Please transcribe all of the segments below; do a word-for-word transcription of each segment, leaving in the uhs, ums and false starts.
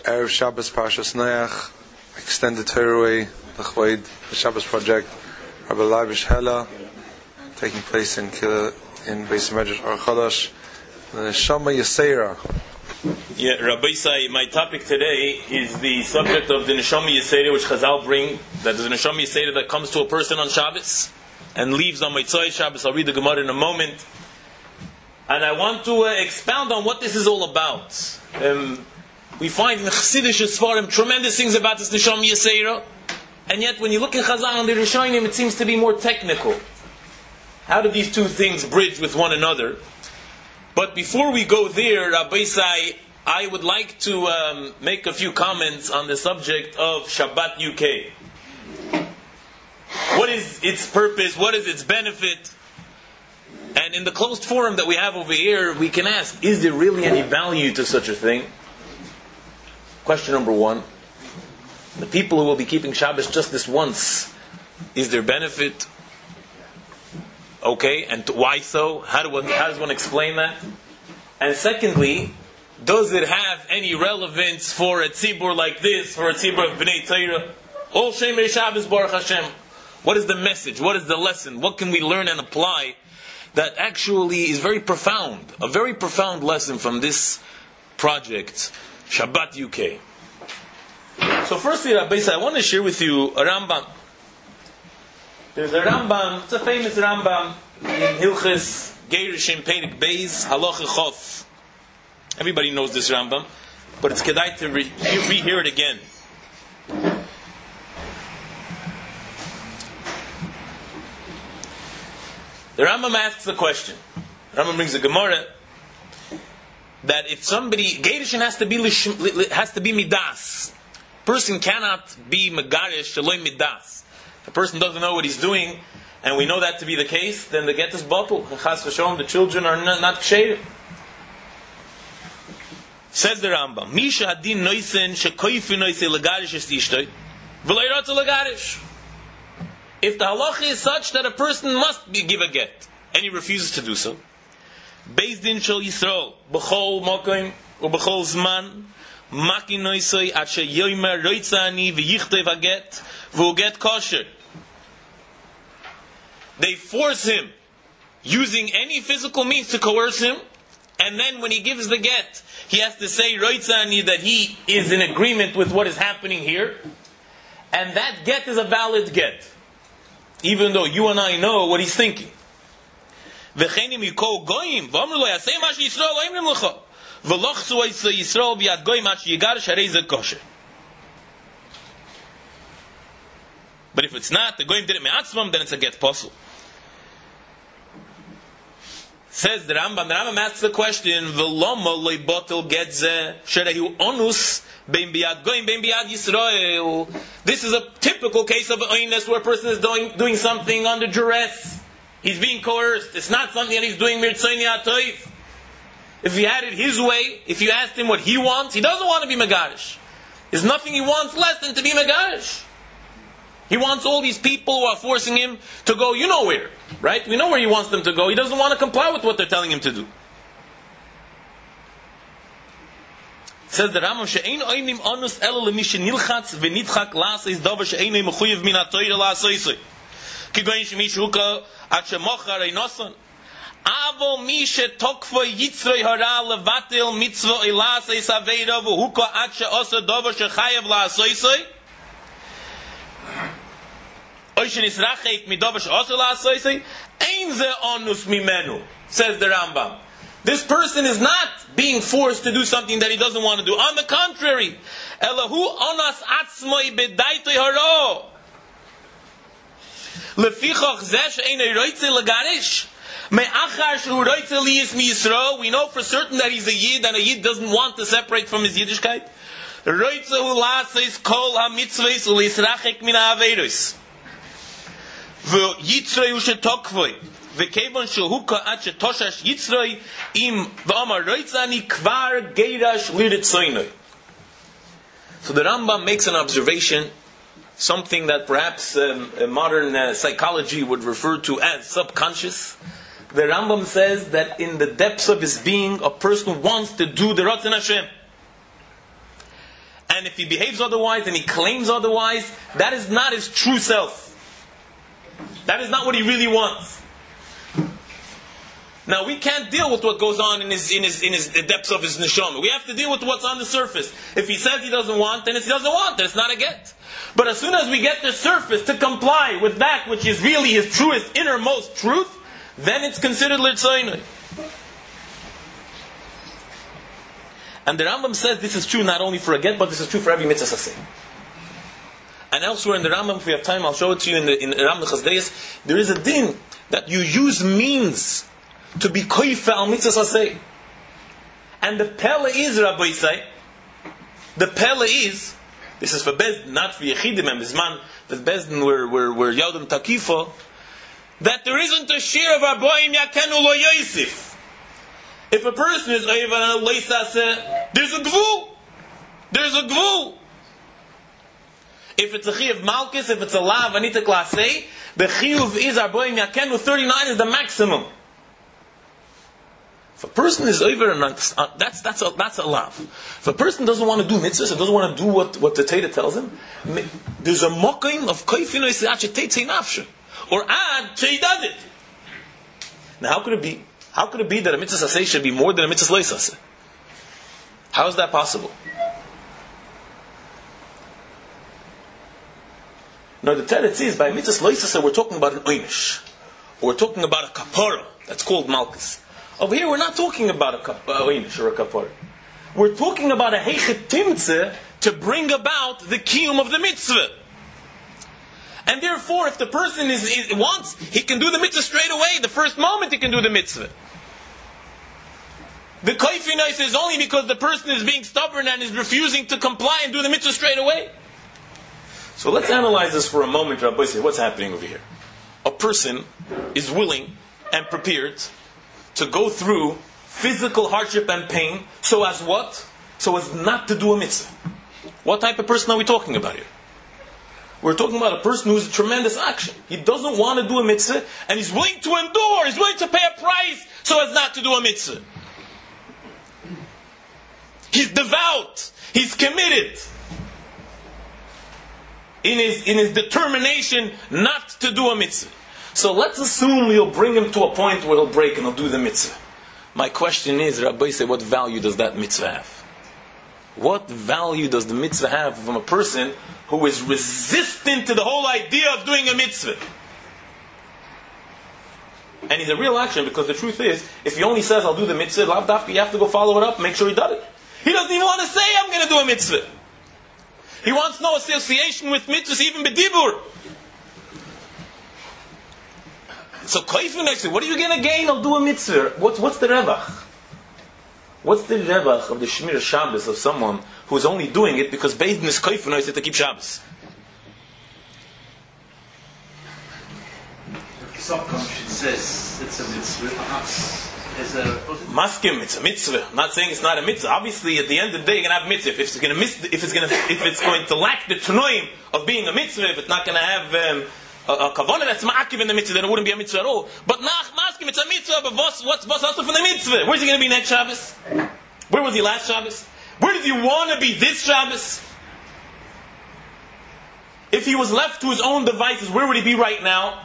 Erev Shabbos Parshas Noach, extended Torah, the Chvoid, the Shabbos project, Rabbi Lavish Hela, taking place in Kila, in Beis Medrash Or Chodesh, the Neshama Yisera. Yeah, Rabbi Isai, my topic today is the subject of the Neshama Yisera, which Chazal bring, that is the Neshama Yisera that comes to a person on Shabbos and leaves on Motzei Shabbos. I'll read the Gemara in a moment. And I want to uh, expound on what this is all about. Um, we find in the Chassidish Sfarim tremendous things about this Neshama Yisera, and yet when you look in Chazal and the Rishonim, it seems to be more technical. How do these two things bridge with one another? But before we go there, Rabbi Isai, I would like to um, make a few comments on the subject of Shabbat U K. What is its purpose? What is its benefit? And in the closed forum that we have over here, we can ask, is there really any value to such a thing? Question number one. The people who will be keeping Shabbos just this once, is there benefit? Okay, and why so? How, do one, how does one explain that? And secondly, does it have any relevance for a tzibur like this, for a tzibur of Bnei Torah? All Shemei Shabbos Baruch Hashem. What is the message? What is the lesson? What can we learn and apply that actually is very profound? A very profound lesson from this project, Shabbat U K. So firstly, Rabbi Isai, I want to share with you a Rambam. There's a Rambam, it's a famous Rambam in Hilchis Gerishim Perek Beis Halacha Chof. Everybody knows this Rambam, but it's kedai to re- rehear it again. The Rambam asks a question. The Rambam brings a Gemara that if somebody Gerishim has to be has to be midas. Person cannot be megarish shaloi midas. If a person doesn't know what he's doing, and we know that to be the case, then the get is batul. Chas v'sholom, the children are not, not ksheir. Says the Rambam, Misha hadin noisen shekoifi noise legarish es tishtoi, v'lo yirotze legarish. If the halacha is such that a person must be, give a get, and he refuses to do so, Beis din shel Yisrael, b'chol mokoim, u b'chol zman, maki noisoi, at she yoymer roitza ani v'yichtoi v'get, v'u get kosher. They force him, using any physical means to coerce him, and then when he gives the get, he has to say roitzani, that he is in agreement with what is happening here, and that get is a valid get, even though you and I know what he's thinking. V'chenim yikol goyim v'amru lo yasei ma sheYisrael lo imrim lecha v'lochzu oisei Yisrael b'yad goyim at sheyigaresh harei zeh kosher. But if it's not, the goyim did it me'atzvam, then it's a get possible. Says the Rambam, the Rambam asks the question, V'loma loy botel get zeh, sherehu onus, bein biyad goyim, bein biyad Yisrael. This is a typical case of oinus, where a person is doing, doing something under duress. He's being coerced. It's not something that he's doing mirtzoni atoif. If he had it his way, if you asked him what he wants, he doesn't want to be megarish. There's nothing he wants less than to be megarish. He wants all these people who are forcing him to go, you know where, right? We know where he wants them to go. He doesn't want to comply with what they're telling him to do. Says the Rambam, she'ein oinim onus elo lemish nilchatz v'nidchak la'asei davar she'ein mechuyev min ha'toira la'aseisei. Kigoyin shemish huka at shemochar einoson. Avo mi she'tokfo yitzroi hara levatil mitzvah ila'asei saveira v'huka at she'osa davar she'chayev la'aseisei. Says the Rambam. This person is not being forced to do something that he doesn't want to do. On the contrary, Elahu onas atzmoi bedaitoi haro. Lefichach zesh einay roitze legarish. Me'achar shu roitze liyis mi Yisro. We know for certain that he's a Yid, and a Yid doesn't want to separate from his Yiddishkeit. Roitze hu la'aseis kol ha-mitzvahs u'lisrachek min ha'averos. V'yitzroi u'shetokvoi. V'kevon shehuka at shetoshash yitzroi im v'amar roitzani kvar geirash liritzoinoi. So the Rambam makes an observation, something that perhaps um, modern uh, psychology would refer to as subconscious. The Rambam says that in the depths of his being, a person wants to do the Ratzon Hashem. and if he behaves otherwise and he claims otherwise, that is not his true self. That is not what he really wants. Now we can't deal with what goes on in his in his in his the depths of his neshama. We have to deal with what's on the surface. If he says he doesn't want, then he doesn't want. Then it's not a get. But as soon as we get the surface to comply with that which is really his truest, innermost truth, then it's considered l'tzoynoi. And the Rambam says this is true not only for a get, but this is true for every mitzvah saseh. And elsewhere in the Rambam, if we have time, I'll show it to you in the in Rambam Chasdeyas. There is a din that you use means to be koifa al mitzvah saseh. And the pele is, Rabbi Yisai, the pele is, this is for Bezdin, not for Yechidim and Bizman, that Bezdin were, were, were Yodim Takifo, that there isn't a shir of Arboim Yakenu Lo Yosef. If a person is Oivan Lo Yisaseh, there's a gvul. There's a gvul. If it's a chiyuv malchus, if it's a lav anita klasei, the chiyuv is Arboim Yakenu, thirty-nine is the maximum. If a person is over and uh, that's that's a that's a lav. If a person doesn't want to do mitzvahs, and doesn't want to do what, what the Torah tells him, there's a mokim of koifino isachetei nafshe, or ad she does it. Now, how could it be? How could it be that a mitzvah saseh should be more than a mitzvah lo saseh? How is that possible? Now, the Torah says by mitzvah lo saseh we're talking about an oynish, or we're talking about a kapara that's called malchus. Over here, we're not talking about a oynish or a kapara. We're talking about a heichet timtzeh to bring about the kiyum of the mitzvah. And therefore, if the person is, is wants, he can do the mitzvah straight away. The first moment he can do the mitzvah. The koifinais is only because the person is being stubborn and is refusing to comply and do the mitzvah straight away. So let's analyze this for a moment, Rabbi. What's happening over here? A person is willing and prepared to go through physical hardship and pain, so as what? So as not to do a mitzvah. What type of person are we talking about here? We're talking about a person who's a tremendous action. He doesn't want to do a mitzvah, and he's willing to endure, he's willing to pay a price, so as not to do a mitzvah. He's devout, he's committed in his, in his determination not to do a mitzvah. So let's assume we'll bring him to a point where he'll break and he'll do the mitzvah. My question is, Rabbi say, what value does that mitzvah have? What value does the mitzvah have from a person who is resistant to the whole idea of doing a mitzvah? And he's a real action, because the truth is, if he only says, I'll do the mitzvah, lav dafka, you have to go follow it up and make sure he does it. He doesn't even want to say, I'm going to do a mitzvah. He wants no association with mitzvahs, even b'dibur. So koifin next, what are you going to gain? I'll do a mitzvah. What's, what's the revach? What's the revach of the Shmir Shabbos of someone who's only doing it because Beis is koifin to keep Shabbos? The subconscious says it's a mitzvah. Perhaps there's a maskim, it's a mitzvah. I'm not saying it's not a mitzvah. Obviously, at the end of the day, you're going to have mitzvah. If it's going to miss, if it's going to, if it's going to lack the tanoim of being a mitzvah, if it's not going to have um, a, a kavanah that's ma'akiv in the mitzvah, then it wouldn't be a mitzvah at all. But nach maskim, it's a mitzvah. But what's what's what's also from the mitzvah? Where's he going to be next Shabbos? Where was he last Shabbos? Where did he want to be this Shabbos? If he was left to his own devices, where would he be right now?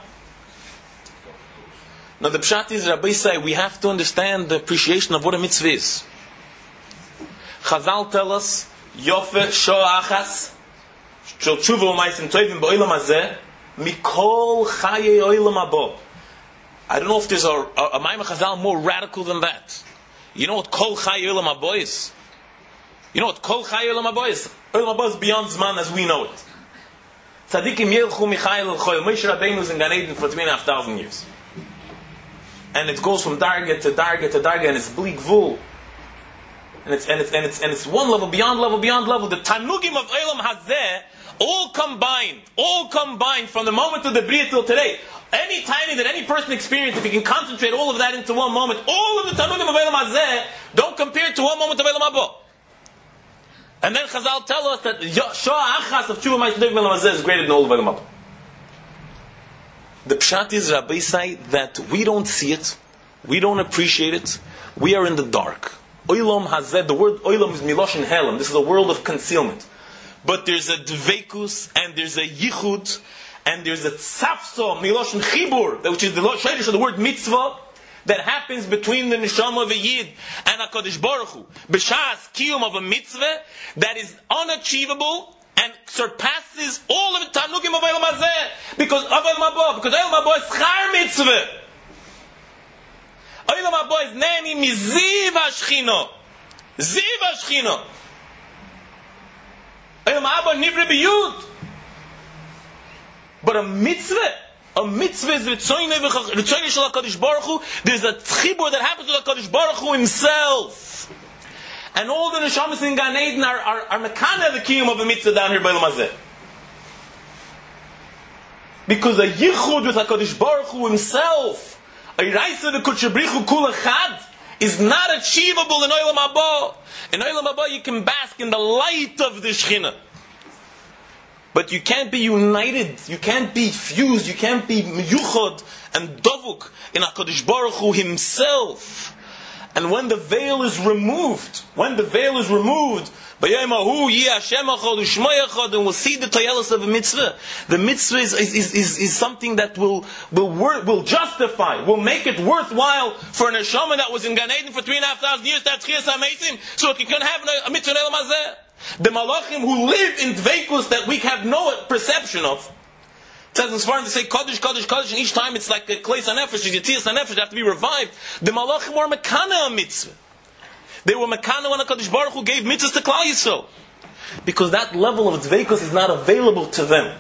Now the pshat is, Rabbi say, we have to understand the appreciation of what a mitzvah is. Chazal tell us, Yofe shoa achas, shel tshuva u'maisim tovim ba'olam hazeh, mikol chaye olam habo. I don't know if there's a, a, a Maimon Chazal more radical than that. You know what kol chaye olam habo is? You know what kol chaye olam habo is? Olam habo is beyond Zman as we know it. Tzadikim yelchu michayel al-choyel. Moshe Rabbeinu is in Gan Eden for three and a half thousand years. And it goes from darga to darga to darga, and it's bleak vul. And it's and it's and it's and it's one level beyond level beyond level. The tanugim of Olam Hazeh, all combined, all combined from the moment of the Bria till today. Any tiny that any person experienced, if he can concentrate all of that into one moment, all of the tanugim of Olam Hazeh don't compare to one moment of Olam Habo. And then Chazal tell us that Shoah Achas of Tshuva Ma'aseh Olam Hazeh is greater than all of Olam Habo. The pshat is, Rabbi say, that we don't see it, we don't appreciate it, we are in the dark. Olam hazeh, the word olam is miloshin helam. This is a world of concealment. but there's a dveikus, and there's a yichud, and there's a tzafso, miloshin chibur, which is the shayrish of the word mitzvah, that happens between the neshama of a yid and HaKadosh Baruch Hu. B'shas kiyum of a mitzvah that is unachievable and surpasses all of the tanukim of Eilam Hazeh. Because of Eilam Haba, because Eilam Haba is char mitzvah. Eilam Haba is nemi miziv hashchino. Ziv hashchino. Eilam Haba nivre biyud. But a mitzvah, a mitzvah is Ritzoynei Shel HaKadosh Baruch Hu. There's a tzchibur that happens with HaKadosh Baruch Hu himself. And all the neshamas in Gan Eden are, are, are mekana the kiyum of a mitzvah down here by Eilam Hazeh. Because a yichud with HaKadosh Baruch Hu himself, a yiraisa the kutshabrichu kul echad, is not achievable in Eilam Haba. In Eilam Haba you can bask in the light of the Shechina. But you can't be united, you can't be fused, you can't be miyuchad and dovuk in HaKadosh Baruch Hu himself. And when the veil is removed, when the veil is removed, and we'll see the toyelos of a mitzvah. The mitzvah is, is, is, is something that will, will, will justify, will make it worthwhile for an neshama that was in Gan Eden for three and a half thousand years to have tchias hamesim, so it can have a mitzvah in Eilam Hazeh. The malachim who live in dveikus that we have no perception of. It says in Sfarim to say Kodesh, Kodesh, Kodesh, and each time it's like a kleis hanefesh, a yetzias hanefesh, they have to be revived. The malachim were mekana a mitzvah. They were mekana when HaKadosh Baruch Hu gave mitzvahs to Klal Yisrael. Because that level of dveikus is not available to them.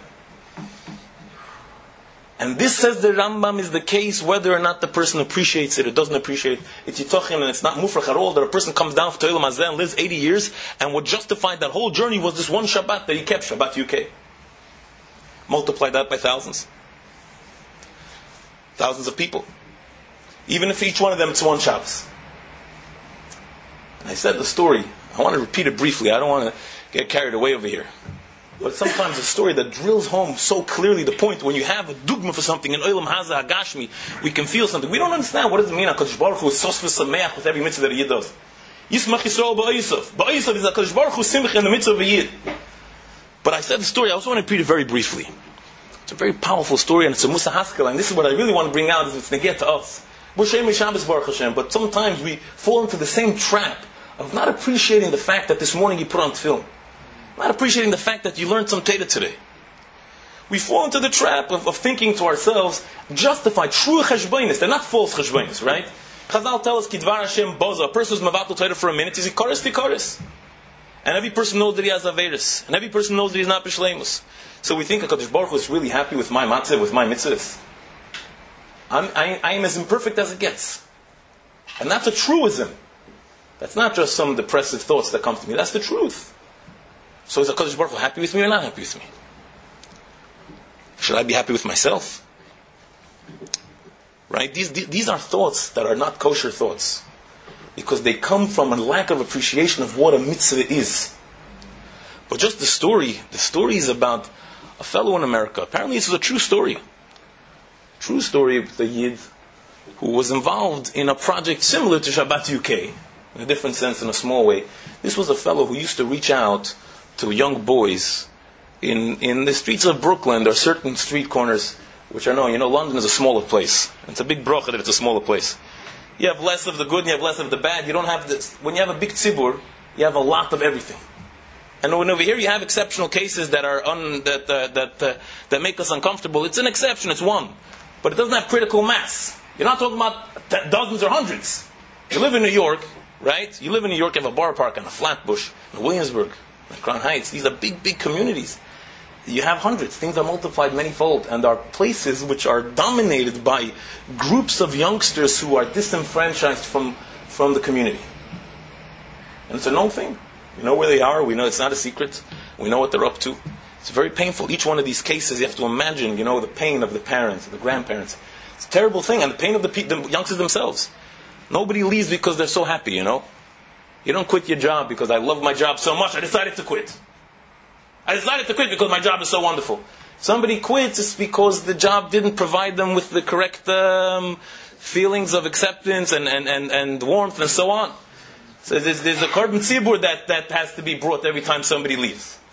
And this, says the Rambam, is the case whether or not the person appreciates it or doesn't appreciate it. It's yitochin and it's not mufrach at all that a person comes down to Eilam Hazeh and lives eighty years, and what justified that whole journey was this one Shabbat that he kept, Shabbat U K. Multiply that by thousands. Thousands of people. Even if each one of them it's one Shabbos. And I said the story. I want to repeat it briefly. I don't want to get carried away over here. But sometimes a story that drills home so clearly the point when you have a dugma for something in Eilam Hazeh Hagashmi, we can feel something. We don't understand what does it mean. HaKadosh Baruch Hu is sosfus sameach with every mitzvah that a yid does. Yismach Yisrael ba'Yisov. Ba'Yisov is HaKadosh Baruch Hu simch in the mitzvah of a yid. But I said the story. I also want to repeat it very briefly. It's a very powerful story, and it's a Musa Haskell, and this is what I really want to bring out. Is it's neged to us. We're Shemei Shabbos Baruch Hashem, but sometimes we fall into the same trap of not appreciating the fact that this morning you put on tefillin. Not appreciating the fact that you learned some Torah today. We fall into the trap of, of thinking to ourselves, justify true cheshbonis. They're not false cheshbonis, right? Chazal tell us, Kidvar Hashem boza. A person who's mavatul Torah for a minute is ikaris tikaris. And every person knows that he has averis. And every person knows that he's not b'shleimus. So we think HaKadosh Baruch Hu is really happy with my matzah, with my mitzvahs. I'm, I, I am as imperfect as it gets. And that's a truism. That's not just some depressive thoughts that come to me. That's the truth. So is HaKadosh Baruch Hu happy with me or not happy with me? Should I be happy with myself? Right? These, these are thoughts that are not kosher thoughts. Because they come from a lack of appreciation of what a mitzvah is. But just the story, the story is about a fellow in America. Apparently this is a true story. True story of the Yid who was involved in a project similar to Shabbat U K. In a different sense, in a small way. This was a fellow who used to reach out to young boys in, in the streets of Brooklyn. There are certain street corners which are known. You know, London is a smaller place. It's a big bracha that it's a smaller place. You have less of the good and you have less of the bad. You don't have this. When you have a big tzibur, you have a lot of everything. And when over here you have exceptional cases that are un, that uh, that uh, that make us uncomfortable. It's an exception. It's one, but it doesn't have critical mass. You're not talking about t- dozens or hundreds. You live in New York, right? You live in New York. You have a bar park and a Flatbush, in Williamsburg, and Crown Heights. These are big, big communities. You have hundreds. Things are multiplied manyfold, and are places which are dominated by groups of youngsters who are disenfranchised from from the community. And it's a known thing. We know where they are. We know it's not a secret. We know what they're up to. It's very painful. Each one of these cases, you have to imagine, you know, the pain of the parents, the grandparents. It's a terrible thing, and the pain of the, pe- the youngsters themselves. Nobody leaves because they're so happy, you know. You don't quit your job because I love my job so much, I decided to quit. I decided to quit because my job is so wonderful. Somebody quits is because the job didn't provide them with the correct um, feelings of acceptance and, and, and, and warmth and so on. So there's, there's a korban tzibur that, that has to be brought every time somebody leaves.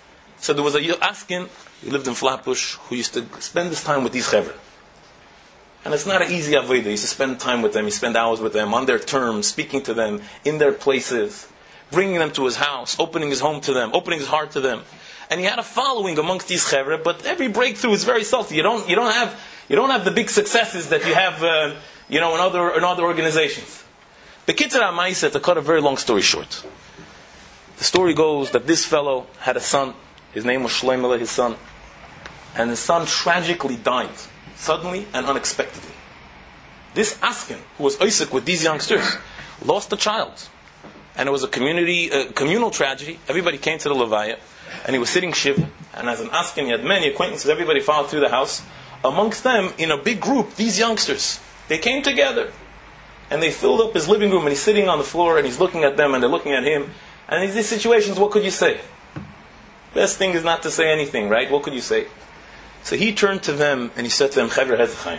So there was a Askin, he lived in Flatbush, who used to spend his time with these chevra. And it's not an easy avodah. He used to spend time with them, he spent hours with them, on their terms, speaking to them, in their places, bringing them to his house, opening his home to them, opening his heart to them. And he had a following amongst these chevra, but every breakthrough is very salty. You don't, you don't have, you don't have the big successes that you have, uh, you know, in other, in other organizations. The Kitzur HaMaaseh, to cut a very long story short. The story goes that this fellow had a son. His name was Shloimele, his son. And his son tragically died, suddenly and unexpectedly. This Askin, who was Isaac with these youngsters, lost a child. And it was a community, a communal tragedy. Everybody came to the Levaya, and he was sitting Shiva. And as an Askin, he had many acquaintances. Everybody followed through the house. Amongst them, in a big group, these youngsters, they came together. And they filled up his living room, and he's sitting on the floor, and he's looking at them, and they're looking at him. And in these situations, what could you say? Best thing is not to say anything, right? What could you say? So he turned to them and he said to them, Chevra Hezechaim.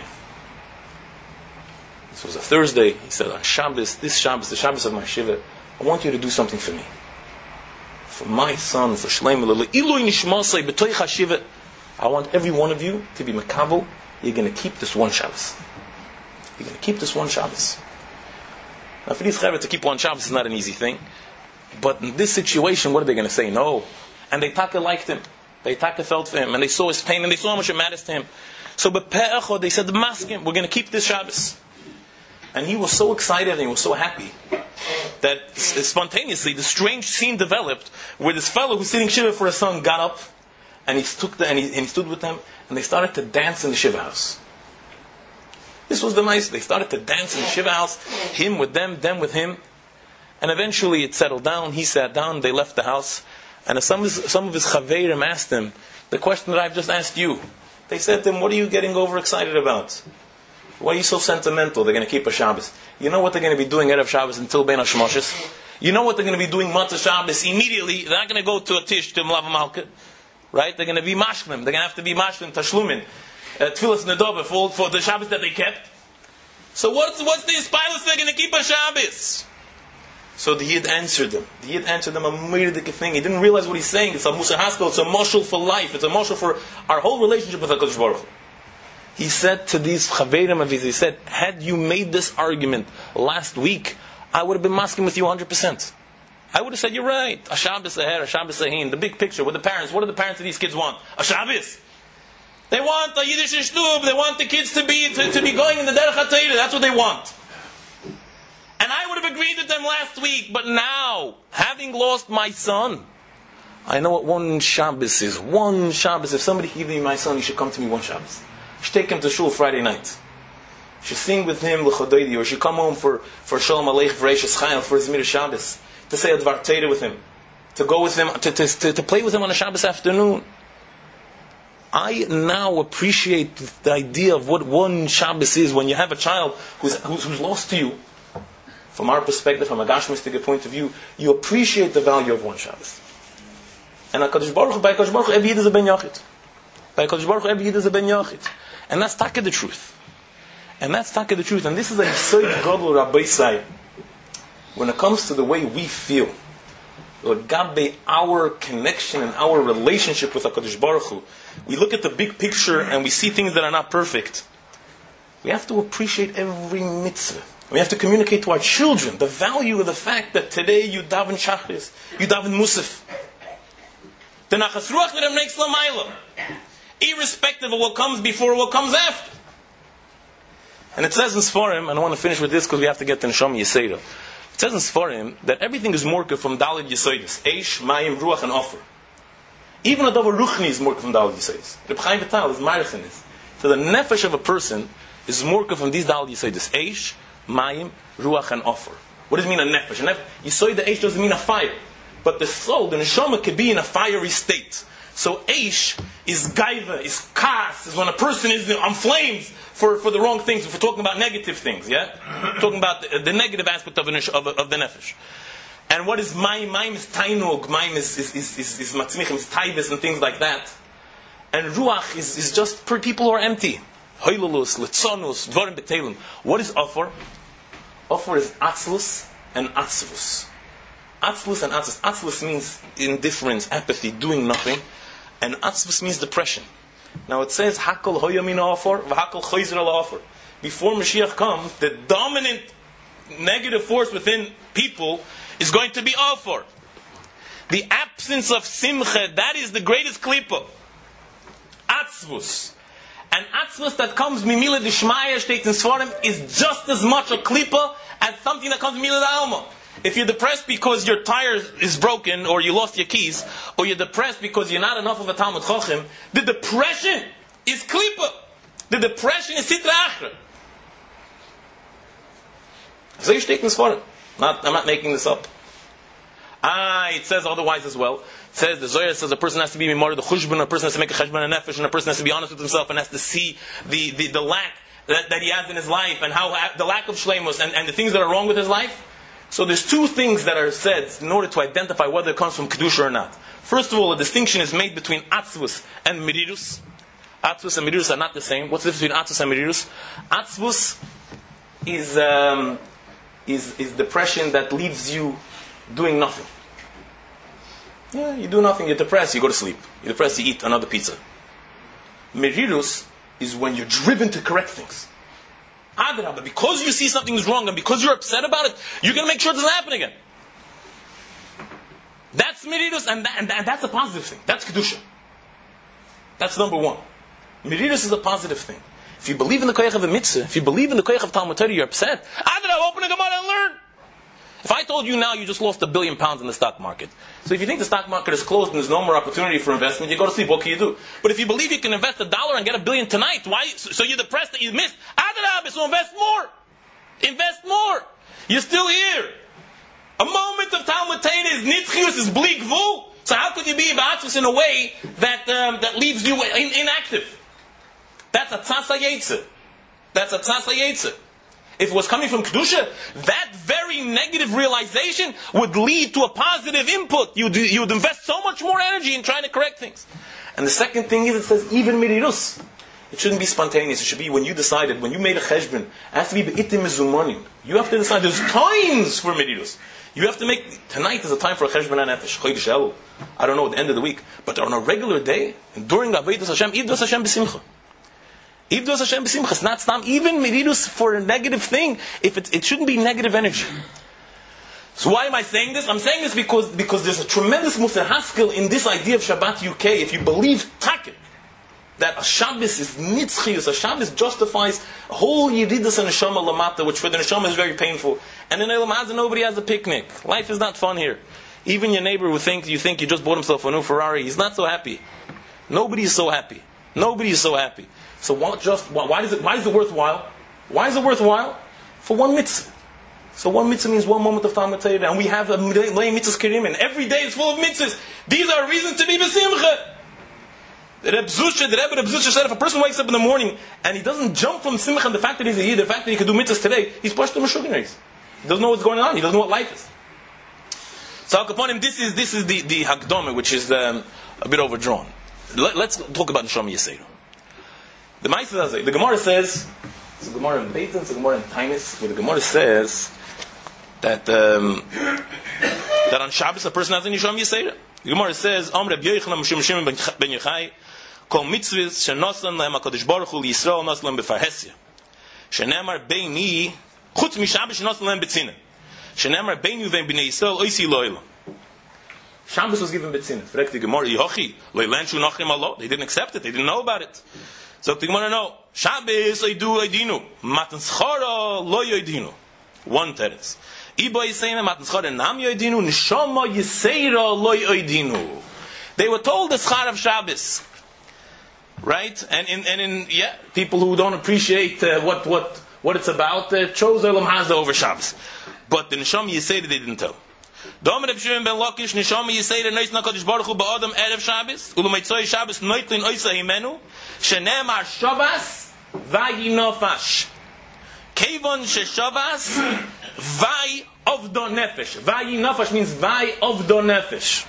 This was a Thursday. He said, on Shabbos, this Shabbos, the Shabbos of my Shiva, I want you to do something for me. For my son, for Shloimele, Ilui Nishmasei B'toich HaShiva, I want every one of you to be makabel. You're going to keep this one Shabbos. You're going to keep this one Shabbos. Now for these Chevra to keep one Shabbos is not an easy thing. But in this situation, what are they going to say? No. And they taka liked him. They taka felt for him. And they saw his pain. And they saw how much it matters to him. So B'pe'echo, they said, Maskim, we're going to keep this Shabbos. And he was so excited and he was so happy that spontaneously the strange scene developed where this fellow who's sitting Shiva for his son got up and he, took the, and, he, and he stood with them and they started to dance in the Shiva house. This was the nice. They started to dance in the Shiva house. Him with them, them with him. And eventually it settled down. He sat down. They left the house. And some of his, some of his chaverim asked him the question that I've just asked you. They said to him, what are you getting overexcited about? Why are you so sentimental? They're going to keep a Shabbos. You know what they're going to be doing Erev Shabbos until Bein HaShmoshes? You know what they're going to be doing Matzah Shabbos immediately? They're not going to go to a Tish, to Mlav Malka. Right? They're going to be Mashlim. They're going to have to be Mashlim, Tashlumin, uh, Tfilas Nedova for, for the Shabbos that they kept. So what's, what's the Ispilus they're going to keep a Shabbos? So the Yid answered them. The Yid answered them a myriad thing. He didn't realize what he's saying. It's a Musa Haskell. It's a moshul for life. It's a moshul for our whole relationship with HaKadosh Baruch Hu. He said to these chaverim of his, he said, had you made this argument last week, I would have been masking with you one hundred percent. I would have said, you're right. A Shabbos aher, a Shabbos ahin. The big picture with the parents. What do the parents of these kids want? A Shabbos. They want a Yiddish shtub. They want the kids to be to, to be going in the Derech HaTorah. That's what they want. And I would have agreed with them last week, but now, having lost my son, I know what one Shabbos is. One Shabbos. If somebody can give me my son, he should come to me one Shabbos. I should take him to shul Friday night. I should sing with him l'chodoidi, or I should come home for, for Shalom Aleich, for Eishes Chayil, for Zmir Shabbos, to say a Dvar Torah with him, to go with him, to, to, to, to play with him on a Shabbos afternoon. I now appreciate the idea of what one Shabbos is when you have a child who's, who's, who's lost to you. From our perspective, from a Gashmistic point of view, you appreciate the value of one Shabbos. And HaKadosh Baruch Hu, by HaKadosh Baruch Hu, every Yid is a Ben Yachid. By HaKadosh Baruch Hu, every Yid is a Ben Yachid. And that's taka the truth. And that's taka the truth. And this is a Yisod Gadol Rabbi Say. When it comes to the way we feel, Gabe, our connection and our relationship with HaKadosh Baruch Hu, we look at the big picture and we see things that are not perfect. We have to appreciate every mitzvah. We have to communicate to our children the value of the fact that today you daven Shachris, you daven Musaf. The Nachas Ruach that makes Lamayla, irrespective of what comes before or what comes after. And it says in Sfarim, and I want to finish with this because we have to get to Neshama Yeseda. It says in Sfarim that everything is morka from Daled Yesodis, Eish, Mayim, Ruach, and Offer. Even a Davar Ruchni is morka from Daled Yesodis. Reb Chaim Vital is Marichin is. So the nefesh of a person is morka from these Daled Yesodis, Eish, Mayim, Ruach, and Offer. What does it mean a nefesh? A nefesh, Yesod the Eish doesn't mean a fire. But the soul, the neshama, could be in a fiery state. So Eish is gaiva, is kas, is when a person is on flames for, for the wrong things. If we're talking about negative things, yeah? We're talking about the, the negative aspect of, of, of the nefesh. And what is Mayim? Mayim is tainug, Mayim is, is, is, is, is matzmichim, is taibis, and things like that. And Ruach is, is just for people who are empty. Hoylulus, litzonus, dvarim betelim. What is Offer? Offer is atzlus and atzvus. Atzlus and atzlus. Atzlus means indifference, apathy, doing nothing. And atzvus means depression. Now it says, Hakol hoyamin afor, v'hakol choyzer al afor. Before Mashiach comes, the dominant negative force within people is going to be afor. The absence of simcha, that is the greatest klipa. Atzvus. And atzvus that comes mimila dishmaya state in Svarim is just as much a klipa as something that comes mimila alma. If you're depressed because your tire is broken or you lost your keys, or you're depressed because you're not enough of a Talmud Chacham, the depression is klipa. The depression is sitra achra. So you state in Svarim. Not, I'm not making this up. Ah, it says otherwise as well. It says the Zohar says a person has to be mimar the chushbon, a person has to make a cheshbon and nefesh, and a person has to be honest with himself and has to see the, the, the lack that, that he has in his life and how the lack of shleimus and, and the things that are wrong with his life. So there's two things that are said in order to identify whether it comes from kedusha or not. First of all, a distinction is made between atzvus and merirus. Atzvus and merirus are not the same. What's the difference between atzvus and merirus? Atzvus is um, is is depression that leaves you doing nothing. Yeah, you do nothing, you're depressed, you go to sleep. You're depressed, you eat another pizza. Merirus is when you're driven to correct things. Adrabah, because you see something is wrong and because you're upset about it, you're going to make sure it doesn't happen again. That's merirus, and, that, and, that, and that's a positive thing. That's kedusha. That's number one. Merirus is a positive thing. If you believe in the koyach of the mitzvah, if you believe in the koyach of Talmud Torah, you're upset. Adrabah, open a Gemara and learn. If I told you now you just lost a billion pounds in the stock market, so if you think the stock market is closed and there's no more opportunity for investment, you go to sleep, what can you do? But if you believe you can invest a dollar and get a billion tonight, why? So you're depressed that you missed. Adarab, so invest more. Invest more. You're still here. A moment of Talmud Torah is nitzchius, is bleak vu. So how could you be ba'atzvus in a way that um, that leaves you in, inactive? That's a tzasa yetzer. That's a tzasa yetzer. If it was coming from Kedusha, that very negative realization would lead to a positive input. You would, you would invest so much more energy in trying to correct things. And the second thing is, it says, even Merirus. It shouldn't be spontaneous. It should be when you decided, when you made a cheshbon, it has to be be'itim mezumanim. You have to decide, there's times for Merirus. You have to make, tonight is a time for a cheshbon and nefesh. Chodesh Elul. I don't know, at the end of the week. But on a regular day, and during Avodas Hashem, Ivdos Hashem b'simcha. Ivdos Hashem b'simcha. It's not stam. Even merirus for a negative thing, if it, it shouldn't be negative energy. So why am I saying this? I'm saying this because, because there's a tremendous Musar Haskell in this idea of Shabbat U K. If you believe Taket, that a Shabbos is nitzchius, a Shabbos justifies a whole Yeridas and Neshama Lamata, which for the Neshama is very painful. And in Elam Hazeh, nobody has a picnic. Life is not fun here. Even your neighbor who thinks you think you just bought himself a new Ferrari, he's not so happy. Nobody is so happy. Nobody is so happy. So what just why, why is it why is it worthwhile? Why is it worthwhile? For one mitzvah. So one mitzvah means one moment of Talmud Torah, and we have a million mitzvahs kirim, and every day is full of mitzvahs. These are reasons to be besimcha. The Reb Zusha, the Rebbe Reb Zusha said, if a person wakes up in the morning and he doesn't jump from simcha and the fact that he's a yid, the fact that he can do mitzvahs today, he's pushed to Meshuggah. He doesn't know what's going on. He doesn't know what life is. So upon him, this is this is the the Hakdama, which is um, a bit overdrawn. Let, let's talk about Neshama Yisera. The Ma'aseh, the Gemara says, it's a Gemara in Beitzin, it's a Gemara in Tainis, where the Gemara says that um, that on Shabbos a person has a Neshama Yisera. The Gemara says, Am Reb Yochanan Moshe Moshe ben Yochai, Kol mitzvahs shenosan lahem HaKadosh Baruch Hu liyisrael nos lahem befarhesia. Shenemar beini, chutz mishabbos shenosan lahem betzina. Shenemar beini uvein b'nei Yisrael oisi lo'elam. Shabbos was given betzina. Frekt the Gemara, Yehochi, lo'elan shu nachim alo. They didn't accept it, they didn't know about it. So the Gemara, no. Shabbos oidu oidinu. Matan schara lo yoidinu. One teretz. Ibo yisayna matan schara nam yoidinu. Neshama yiseira lo yoidinu. They were told the schar of Shabbos. Right? And in, and in, yeah, people who don't appreciate uh, what, what, what it's about, uh, chose Elam Hazeh over Shabbos. But the Neshama Yisera they didn't tell. Domer Reb Shimon ben Lakish, Neshama Yisera neis na Kadosh Baruch Hu ba'adam erev Shabbos, ulu meitzoi Shabbos noitlin oisa himenu, shenemar Shabbos vayi nofash. Kevon she Shabbos vayi ovdo nefesh. Vayi nofash means vayi ovdo nefesh.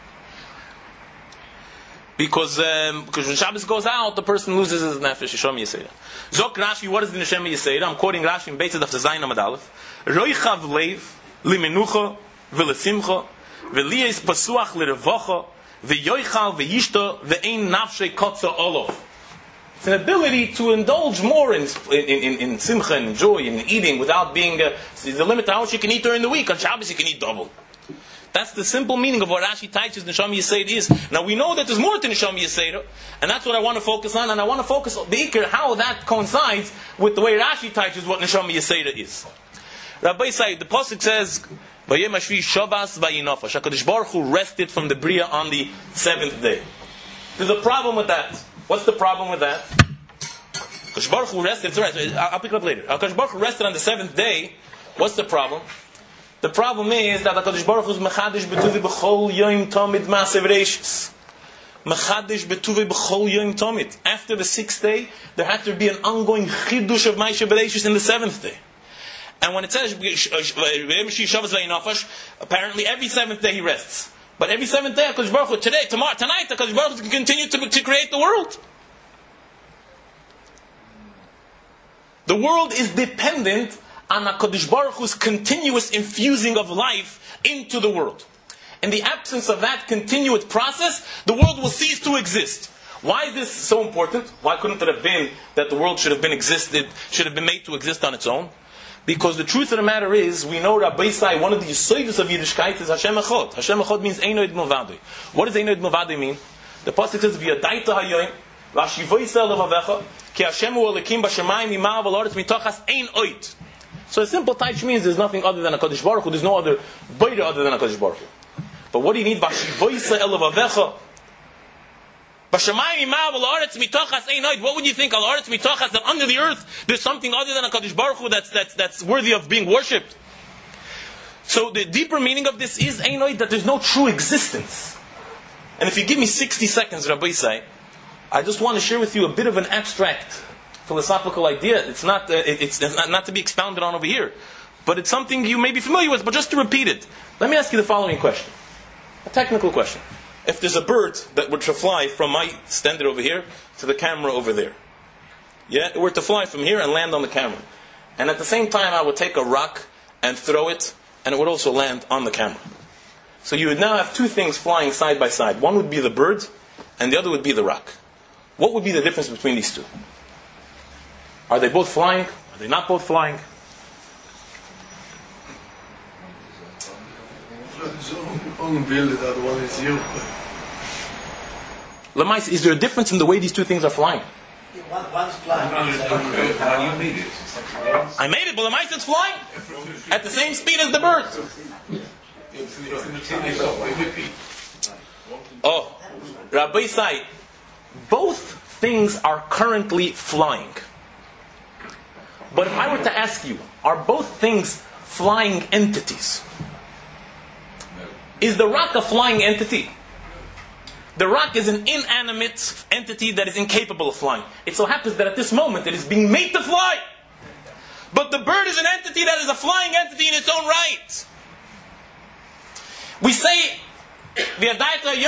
Because um, because when Shabbos goes out, the person loses his nefesh. Neshama Yisera. Zok Rashi, what is the Neshama Yisera? I'm quoting Rashi in Beitzad of the Zayin Amud Aleph. Roichav leiv limenucha v'lesimcha v'liyes pasuach l'revocha v'yoichal v'yishto v'ein nafshei kotza olov. It's an ability to indulge more in in, in, in simcha and joy and eating without being uh, the limit to how much you can eat during the week. On Shabbos you can eat double. That's the simple meaning of what Rashi teaches Neshama Yeseda is. Now we know that there's more to Neshama Yeseda, and that's what I want to focus on, and I want to focus on Be'ikr, how that coincides with the way Rashi teaches what Neshama Yeseda is. Rabbi Said, the Pasuk says, Vayem Hashvi Shabbos Vayinofash. HaKadosh Baruch Hu rested from the Bria on the seventh day. There's a problem with that. What's the problem with that? HaKadosh Baruch Hu rested, it's right, I'll pick it up later. HaKadosh Baruch Hu rested on the seventh day. What's the problem? The problem is that HaKadosh Baruch Hu is Mechadish Betuvi B'chol Yom Tomid Ma'aseh V'reishis. Mechadish Betuvi B'chol Yom Tomid. After the sixth day, there had to be an ongoing Chidush of Ma'aseh V'reishis in the seventh day. And when it says apparently every seventh day he rests. But every seventh day, HaKadosh Baruch Hu, today, tomorrow, tonight, HaKadosh Baruch Hu can continue to, to create the world. The world is dependent on HaKadosh Baruch Hu's continuous infusing of life into the world. In the absence of that continuous process, the world will cease to exist. Why is this so important? Why couldn't it have been that the world should have been existed, should have been made to exist on its own? Because the truth of the matter is, we know Rabbi Sai, one of the yesodus of Yiddishkeit is Hashem Echad. Hashem Echad means Eino Ed Milvadoi. What does Eino Ed Milvadoi mean? The pasuk says, V'yadaita hayoim, v'ashivoyisel levavecha, ki Hashem hu alekim b'shamayim imav v'loretz mitochas ein oit. So a simple taich means there's nothing other than HaKadosh Baruch Hu, there's no other boida other than HaKadosh Baruch Hu. But what do you need? V'ashivoyisel levavecha, what would you think? That under the earth there's something other than HaKadosh Baruch Hu that's, that's, that's worthy of being worshipped. So the deeper meaning of this is Einoid, that there's no true existence. And if you give me sixty seconds, Rabbi Say, I just want to share with you a bit of an abstract philosophical idea. It's not uh, it, it's not, not to be expounded on over here, but it's something you may be familiar with. But just to repeat it, let me ask you the following question, a technical question. If there's a bird that were to fly from my standard over here to the camera over there, yeah, it were to fly from here and land on the camera, and at the same time I would take a rock and throw it, and it would also land on the camera. So you would now have two things flying side by side. One would be the bird, and the other would be the rock. What would be the difference between these two? Are they both flying? Are they not both flying? Unbuild, the other one is you. Lamais, is there a difference in the way these two things are flying? One's flying. How do you made it? I made it, but Lamais is flying at the same speed as the bird. Oh, Rabbi Sai, both things are currently flying. But if I were to ask you, are both things flying entities? Is the rock a flying entity? The rock is an inanimate entity that is incapable of flying. It so happens that at this moment it is being made to fly. But the bird is an entity that is a flying entity in its own right. We say, there's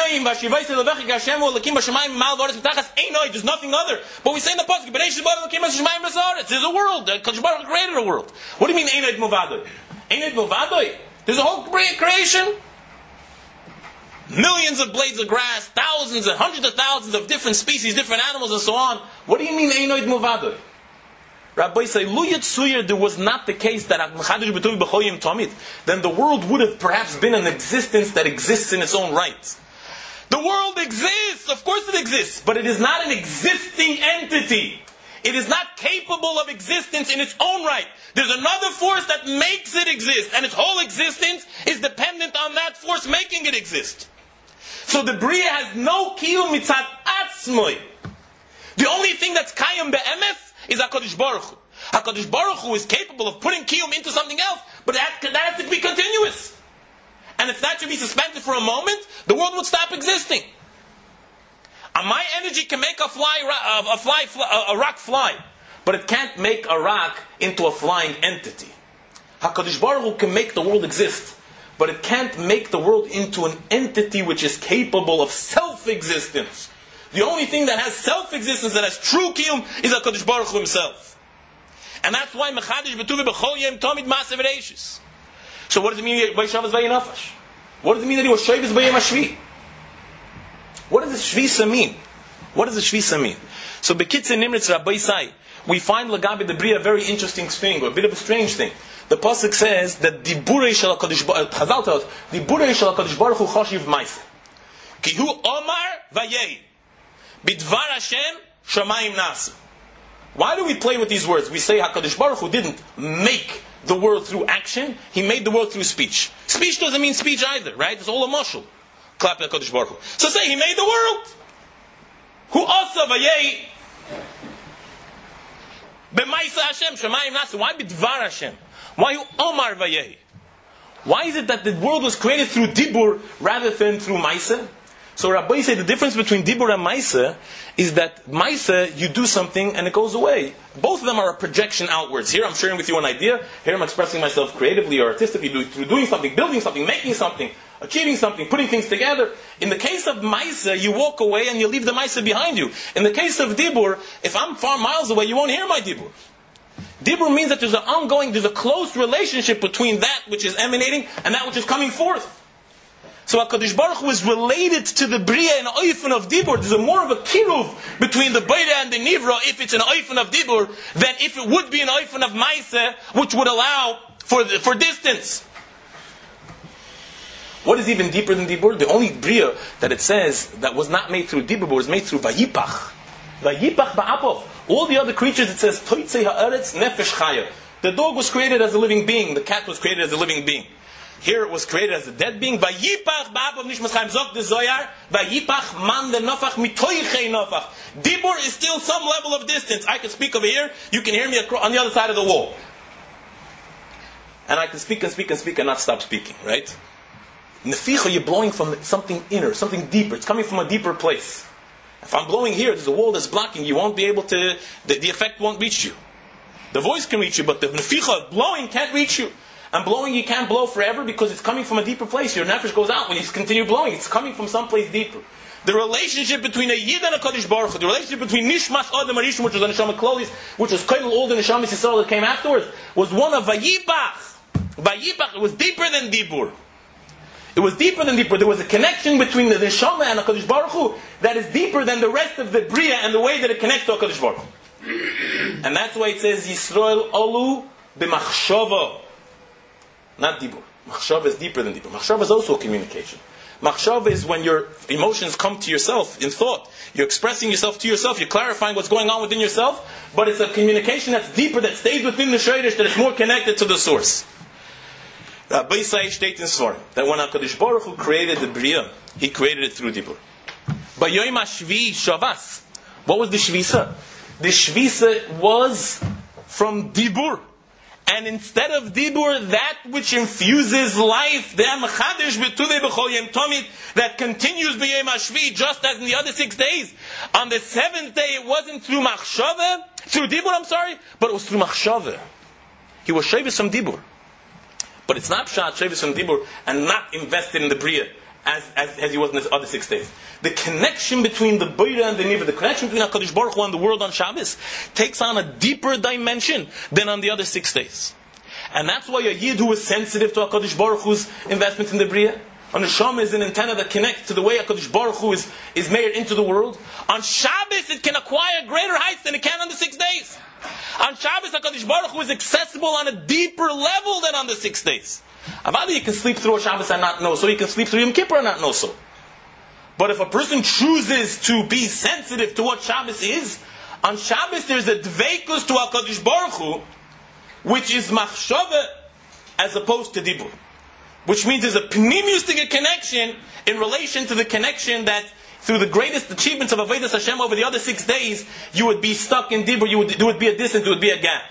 nothing other. But we say in the pasuk, there's a world. HaKadosh Baruch Hu created a world. What do you mean, Einoid Movadoi? Einoid Movadoi? There's a whole creation. Millions of blades of grass, thousands and hundreds of thousands of different species, different animals and so on. What do you mean, Einoid Movadoi? Rabbi say, Lu Yitzuyer, there was not the case that then the world would have perhaps been an existence that exists in its own right. The world exists, of course it exists, but it is not an existing entity. It is not capable of existence in its own right. There's another force that makes it exist, and its whole existence is dependent on that force making it exist. So the Bria has no kiyum mitzat atzmoi. The only thing that's kayim be'emes is HaKadosh Baruch Hu. HaKadosh Baruch Hu is capable of putting kiyum into something else, but that, that has to be continuous. And if that should be suspended for a moment, the world would stop existing. And my energy can make a fly, a, fly, a rock fly, but it can't make a rock into a flying entity. HaKadosh Baruch Hu can make the world exist, but it can't make the world into an entity which is capable of self-existence. The only thing that has self-existence, that has true kiyum, is HaKadosh Baruch Hu himself. And that's why Mechadish Betuvi B'chol Yom Tomid Ma'aseh V'reishis. So what does it mean by Shabbos Vayinafash? What does it mean that he was Shabbos Vayim Hashvi? What does the Shvisa mean? What does the Shvisa mean? So Bekitze Nimritz Rabbi Sai, we find Lagabi the Bria a very interesting thing, or a bit of a strange thing. The pasuk says that the Burei Shel HaKadosh Baruch Hu, Chazal tells us, the Burei Shel HaKadosh Baruch Hu Choshiv Maisa. Ki hu Omar Vayei. Bidvar Hashem Shamayim Nasu. Why do we play with these words? We say HaKadosh Baruch Hu didn't make the world through action, He made the world through speech. Speech doesn't mean speech either, right? It's all a mashal. Clap HaKadosh Baruch Hu. So say He made the world. Hu Asa Vayei. B'maisa Hashem Shamayim Nasu. Why Bidvar Hashem? Why hu Omar Vayei? Why is it that the world was created through Dibur rather than through Maisa? So Rabbi say the difference between Dibur and Maisa is that Maisa, you do something and it goes away. Both of them are a projection outwards. Here I'm sharing with you an idea. Here I'm expressing myself creatively or artistically through doing something, building something, making something, achieving something, putting things together. In the case of Maisa, you walk away and you leave the Maisa behind you. In the case of Dibur, if I'm far miles away, you won't hear my Dibur. Dibur means that there's an ongoing, there's a close relationship between that which is emanating and that which is coming forth. So HaKadosh Baruch Hu is related to the Bria and Oifen of Dibur. There's a more of a kiruv between the Beira and the Nivra if it's an Oifen of Dibur than if it would be an Oifen of Maisa, which would allow for the, for distance. What is even deeper than Dibur? The only Bria that it says that was not made through Dibur but was made through Vayipach. Vayipach ba'apov. All the other creatures it says Toitzei ha'aretz nefesh chaya. The dog was created as a living being. The cat was created as a living being. Here it was created as a dead being. Vayipach ba'apov nishmas chayim zok de zoyar. Vayipach man de nofach mitoichei nofach. Dibur is still some level of distance. I can speak over here. You can hear me on the other side of the wall. And I can speak and speak and speak and not stop speaking. Right? Neficha, you're blowing from something inner, something deeper. It's coming from a deeper place. If I'm blowing here, there's a wall that's blocking. You won't be able to, the, the effect won't reach you. The voice can reach you, but the neficha, blowing, can't reach you. And blowing, you can't blow forever because it's coming from a deeper place. Your nefesh goes out when you continue blowing. It's coming from someplace deeper. The relationship between a Yid and a Kadosh Baruch Hu, the relationship between Nishmas Adam Arishim, which was the Neshama Klolis, which was Kaidal all the Neshamas Yisrael that came afterwards, was one of Vayipach. Vayipach, it was deeper than Dibur. It was deeper than deeper. There was a connection between the Neshama and HaKadosh Baruch Hu that is deeper than the rest of the Bria and the way that it connects to HaKadosh Baruch Hu. And that's why it says Yisrael Olu b'machshava. Not Dibur. Machshava is deeper than Dibur. Machshava is also a communication. Machshava is when your emotions come to yourself in thought. You're expressing yourself to yourself. You're clarifying what's going on within yourself. But it's a communication that's deeper, that stays within the Shreidish, that is more connected to the source. Rabbi Sai states in Svarim that when HaKadosh Baruch Hu created the Bria, He created it through Dibur. But Yoim HaShvi Shavas, what was the Shvisa? The Shvisa was from Dibur. And instead of Dibur, that which infuses life, the Amchadesh B'tudei B'chol Yom Tomid, that continues B'Yoim HaShvi, just as in the other six days. On the seventh day, it wasn't through Machshava, through Dibur, I'm sorry, but it was through Machshava. He was Shevis from Dibur. But it's not Pshat, Shevis from Dibur, and not invested in the Bria, as, as, as he was in the other six days. The connection between the Beira and the Niva, the connection between HaKadosh Baruch Hu and the world on Shabbos, takes on a deeper dimension than on the other six days. And that's why a Yid who is sensitive to HaKadosh Baruch Hu's investment in the Bria, on the Neshama is an antenna that connects to the way HaKadosh Baruch Hu is, is made into the world. On Shabbos, it can acquire greater heights than it can on the six days. On Shabbos, HaKadosh Baruch Hu is accessible on a deeper level than on the six days. Avada, you can sleep through a Shabbos and not know so. You can sleep through Yom Kippur and not know so. But if a person chooses to be sensitive to what Shabbos is, on Shabbos there's a dveikus to HaKadosh Baruch Hu, which is machshava as opposed to dibur. Which means there's a pnimiustic connection in relation to the connection that through the greatest achievements of Avodas Hashem over the other six days, you would be stuck in dibur, you would, there would be a distance, there would be a gap.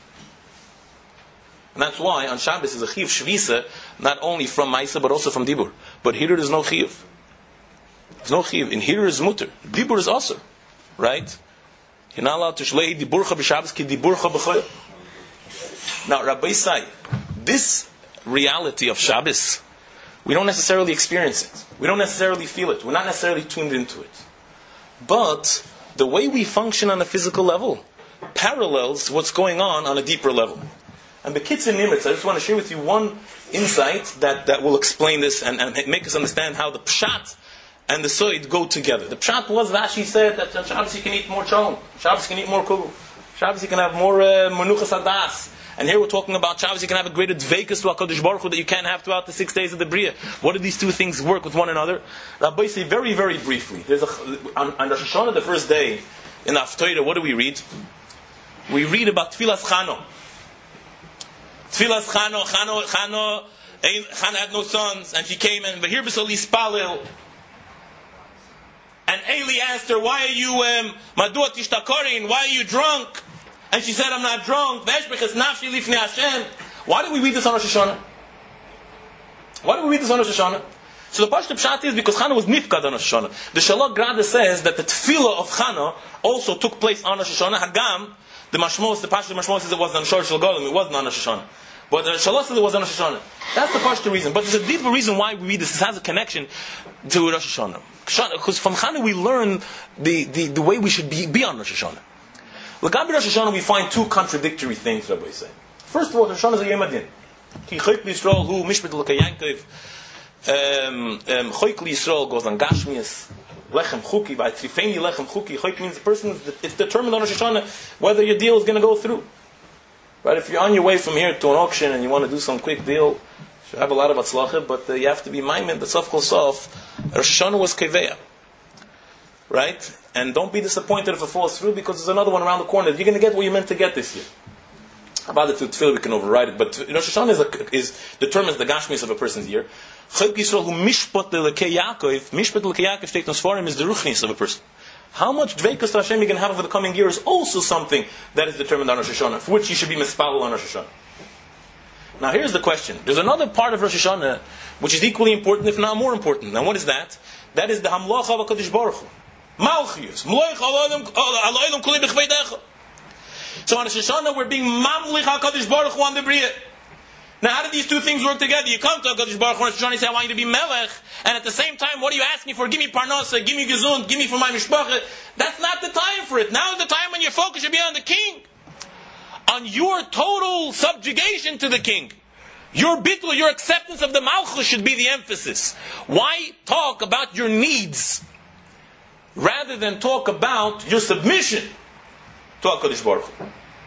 And that's why on Shabbos is a chiv shvisa, not only from Maisa but also from dibur. But here there's no chiv. There's no chiv. In here is mutter. Dibur is also, right? You're not allowed to shlei diburcha b'Shabbos ki diburcha b'choyel. Now, Rabbi Sai, this reality of Shabbos, we don't necessarily experience it. We don't necessarily feel it. We're not necessarily tuned into it. But the way we function on a physical level parallels what's going on on a deeper level. And Bekitzer Nimitz, I just want to share with you one insight that, that will explain this and, and make us understand how the Pshat and the soid go together. The pshat was, Rashi said, that on Shabbos you can eat more cholent. Shabbos you can eat more kugel. Shabbos you can have more menuchas uh, adas. And here we're talking about Shabbos, you can have a greater dveikus to HaKadosh Baruch Hu that you can't have throughout the six days of the Bria. What do these two things work with one another? Rabbi say very, very briefly. There's a, on, on Rosh Hashanah, the first day, in the Haftarah, what do we read? We read about Tfilas Chano. Tfilas Chano, Chano, Chano, Chano had no sons, and she came and V'hir b'soli spalil. And Eli asked her, why are you, um, Madua tishtakorin, why are you drunk? And she said, I'm not drunk. Why do we read this on Rosh Hashanah? Why do we read this on Rosh Hashanah? So the Pashto Pshat is because Chana was nifkad on Rosh Hashanah. The Shalach Grada says that the tefillah of Chana also took place on Rosh Hashanah. Hagam, the Mashmos, the Pashto Mashmos says it wasn't on Shor Shel Golem, it wasn't on Rosh Hashanah. But the Shalach says it was on Rosh Hashanah. That's the Pashto reason. But there's a deeper reason why we read this. This has a connection to Rosh Hashanah. Because from Chana we learn the, the, the way we should be, be on Rosh Hashanah. L'gabi Rosh Hashanah we find two contradictory things, Rabbi say. First of all, Rosh Hashanah is a Yom Adin. Ki Choyk Yisrael hu mishpat l'kei Yankov. Choyk Yisrael goes on Gashmias. Lechem Chuki, by Trifeni Lechem Chuki. Choyk means the person, it's determined on Rosh Hashanah whether your deal is going to go through. Right? If you're on your way from here to an auction and you want to do some quick deal, you have a lot of atzlacha, but uh, you have to be maimed, the sof kol sof. Rosh Hashanah was Keveya. Right? And don't be disappointed if it falls through because there's another one around the corner. You're going to get what you meant to get this year. About the tefillah, we can override it. But Rosh Hashanah is, a, is determines the gashmis of a person's year. Chayk Yisrael hu mishpat l'kei Yaakov. Mishpat l'kei Yaakov state in Sfarim is the ruchnis of a person. How much dveikus to Hashem you can have over the coming year is also something that is determined on Rosh Hashanah, for which you should be mispalel on Rosh Hashanah. Now here's the question. There's another part of Rosh Hashanah which is equally important, if not more important. Now what is that? That is the Hamlacha of HaKadosh Baruch Hu. Malchus. So on Rosh Hashanah we're being mamlich HaKadosh Baruch Hu on the Bria. Now how do these two things work together? You come to HaKadosh Baruch Hu on Rosh Hashanah and say, I want you to be melech, and at the same time, what are you asking for? Give me parnasa, give me gezund, give me for my mishpacha. That's not the time for it. Now is the time when your focus should be on the king. On your total subjugation to the king. Your bittul, your acceptance of the malchus should be the emphasis. Why talk about your needs rather than talk about your submission to HaKadosh Baruch Hu?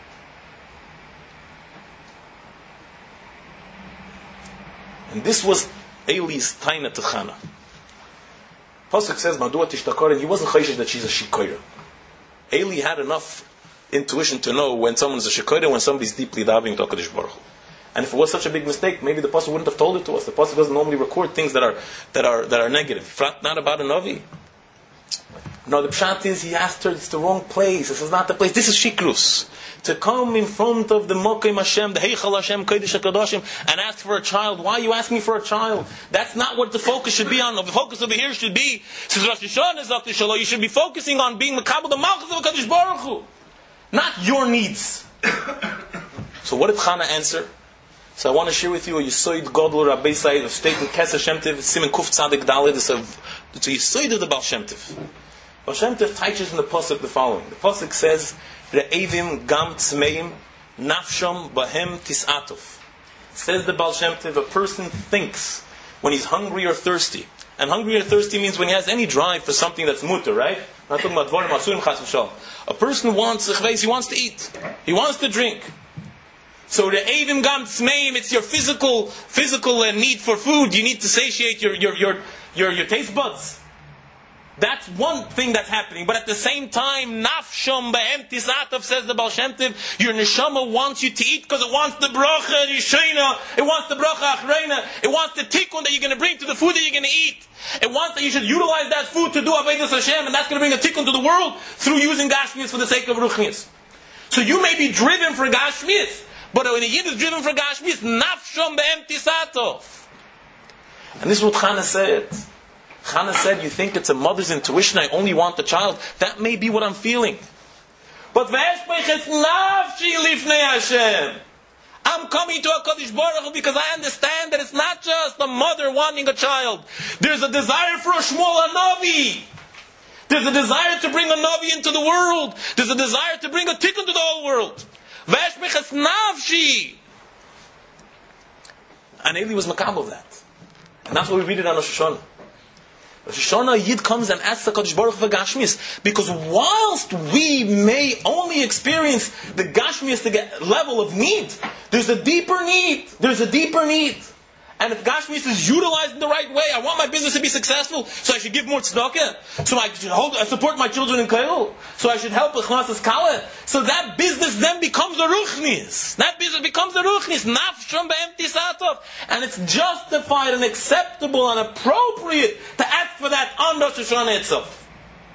And this was Eli's taina to Chana. Pasuk says, Madua tishtakorin, he wasn't chayshish that she's a shikoira. Eli had enough intuition to know when someone's a shikoira, when somebody's deeply davening to HaKadosh Baruch Hu. And if it was such a big mistake, maybe the pasuk wouldn't have told it to us. The pasuk doesn't normally record things that are that are that are negative. Not about a navi. No, the pshat is he asked her, it's the wrong place. This is not the place. This is shikrus. To come in front of the Mokim Hashem, the Heichal Hashem, Kodesh HaKadoshim, and ask for a child. Why are you asking for a child? That's not what the focus should be on. The focus over here should be, since Rosh Hashanah is Zakti Shalom, you should be focusing on being Makabel the Malchus of HaKadosh Baruch Hu. Not your needs. So what did Chana answer? So I want to share with you a Yisoid Godel Rabbi Said of state in Kes Hashem Tev, Simen Kuf Tzadik Dalet. It's a Yisoid of the Baal Shem Tev. Baal Shem Tev teaches in the Pasuk the following. The Pasuk says, Re'evim gam tzmeim nafsham bahem tisatov. Says the Baal Shem Tev, a person thinks when he's hungry or thirsty. And hungry or thirsty means when he has any drive for something that's mutter, right? Not talking about dvarim asurim chas v'shalom. A person wants, he wants to eat. He wants to drink. So the Evim Gam Tzmeim, it's your physical physical uh, need for food. You need to satiate your your your your, your taste buds. That's one thing that's happening. But at the same time, Nafsham Be'em Tisatov, says the Baal Shem Tev, your neshama wants you to eat because it wants the bracha Yishayna, it wants the bracha Achreina, it wants the tikkun that you're going to bring to the food that you're going to eat. It wants that you should utilize that food to do Avodas Hashem, and that's going to bring a tikkun to the world through using Gashmias for the sake of Ruchnias. So you may be driven for Gashmias, but when a Yid is driven for Gashmias, Nafsham Be'em Tisatov. And this is what Chana said. Chana said, you think it's a mother's intuition, I only want the child. That may be what I'm feeling. But I'm coming to HaKadosh Baruch Hu because I understand that it's not just a mother wanting a child. There's a desire for a Shmuel Hanavi. There's a desire to bring a Navi into the world. There's a desire to bring a tikkun to the whole world. And Eli was makabel of that. And that's what we read it on Rosh Hashanah. Rosh Hashanah, Yid comes and asks HaKadosh Baruch Hu for Gashmias. Because whilst we may only experience the Gashmias, the level of need, there's a deeper need. There's a deeper need. And if Gashmias is utilized in the right way, I want my business to be successful, so I should give more tzedakah, so I should hold, I support my children in Kail, so I should help with Chnas Kala. So that business then becomes a ruchnis. That business becomes a ruchnis. Nafshon be'emti satov. And it's justified and acceptable and appropriate to ask for that on Rosh Hashanah itself.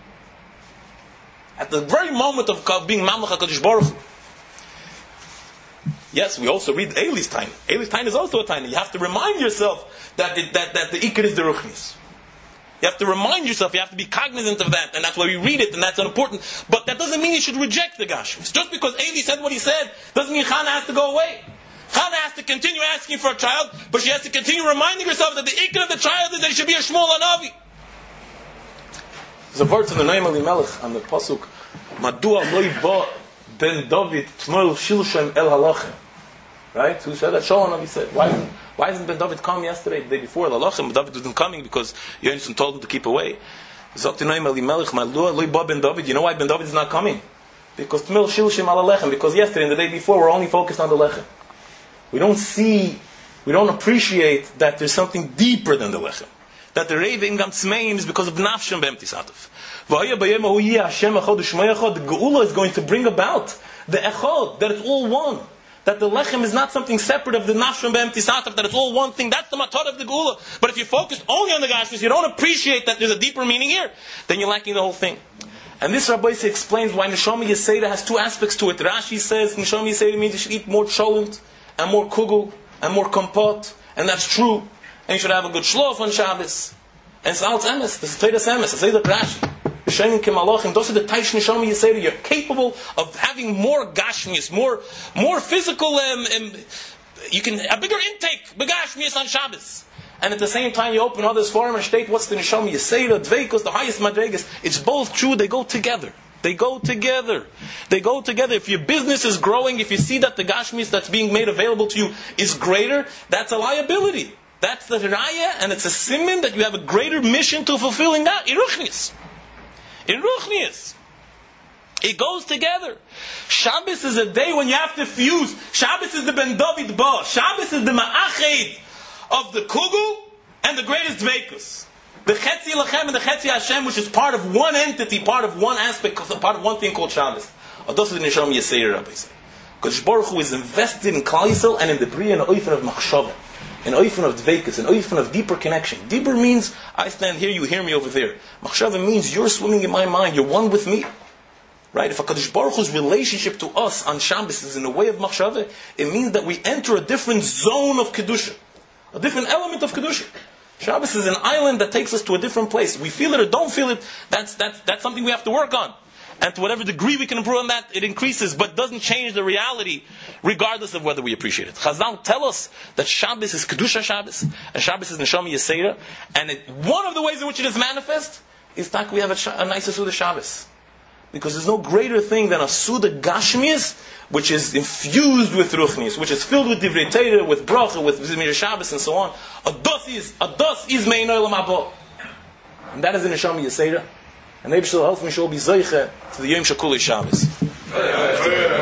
At the very moment of being Mamlech HaKadosh Baruch Hu. Yes, we also read Eli's time. Eli's time is also a time. You have to remind yourself that the, that, that the Iker is the Ruchnis. You have to remind yourself, you have to be cognizant of that, and that's why we read it, and that's important. But that doesn't mean you should reject the Gashmis. Just because Eli said what he said, doesn't mean Chana has to go away. Chana has to continue asking for a child, but she has to continue reminding herself that the Iker of the child is that it should be a Shmuel Hanavi. There's a verse in the Noam Elimelech on the Pasuk, Madua loy ba ben David tmol shilshem el halachem. Right? Who said that? Shalom Navi said. Why isn't, why isn't Ben David come yesterday, the day before? The halachem, David wasn't coming because Yonison told him to keep away. Zok Noam Elimelech Madua loy ba ben David. You know why Ben David is not coming? Because tmol shilshem el halachem. Because yesterday and the day before we're only focused on the lechem. We don't see, we don't appreciate that there's something deeper than the lechem. That the Reiv Ingam Tzmeim is because of Nafshim Be'emti Satov. The Geula is going to bring about the Echod, that it's all one. That the Lechem is not something separate of the Nafshim Be'emti Satov, that it's all one thing. That's the Matod of the Geula. But if you're focused only on the Gashmis, you don't appreciate that there's a deeper meaning here, then you're lacking the whole thing. And this Rabbi explains why Neshama Yeseda has two aspects to it. Rashi says Neshama Yeseda means you should eat more cholent, and more kugel, and more kompot, and that's true. And you should have a good shlof on Shabbos. And it's Alts Emes, this is Teiras Emes, it's Eidat Rashi. B'Shenim Kemalachim, those are the Taish Neshama Yeseda. You're capable of having more gashmias, more more physical, um, um, you can, a bigger intake, begashmias on Shabbos. And at the same time you open others forum and state, what's the Neshama Yeseda, Dveikos, the highest Madregas. It's both true, they go together. They go together. They go together. If your business is growing, if you see that the gashmis that's being made available to you is greater, that's a liability. That's the raya, and it's a siman that you have a greater mission to fulfill in that. In Ruchnius. In Ruchnius. It goes together. Shabbos is a day when you have to fuse. Shabbos is the Ben David Ba. Shabbos is the Ma'ached of the Kugel and the greatest Dveikus. The Chetzi Lachem and the Chetzi Hashem, which is part of one entity, part of one aspect, part of one thing called Shabbos. Those are the Neshama Yesera, Rabbi say. Because Baruch Hu is invested in Klal Yisrael and in the Bria and Oifen of Machshava, an Oifen of Dveikus, an Oifen of deeper connection. Deeper means, I stand here, you hear me over there. Machshava means you're swimming in my mind, you're one with me. Right? If HaKadosh Baruch Hu's relationship to us on Shabbos is in the way of Machshava, it means that we enter a different zone of Kedusha, a different element of Kedusha. Shabbos is an island that takes us to a different place. We feel it or don't feel it, that's, that's, that's something we have to work on. And to whatever degree we can improve on that, it increases, but doesn't change the reality, regardless of whether we appreciate it. Chazal tell us that Shabbos is Kedusha Shabbos, and Shabbos is Neshama Yesera, and it, one of the ways in which it is manifest is that we have a, a nice Suda Shabbos. Because there's no greater thing than a Suda Gashmias, which is infused with Ruchnis, which is filled with Divrei Torah, with Bracha, with Zmir Shabbos, and so on. A dos is, a dos is Mein Olam Haba. And that is in Neshama Yesera. And Eibshter help me shall be Zeiche to the Yom Shakuli Shabbos.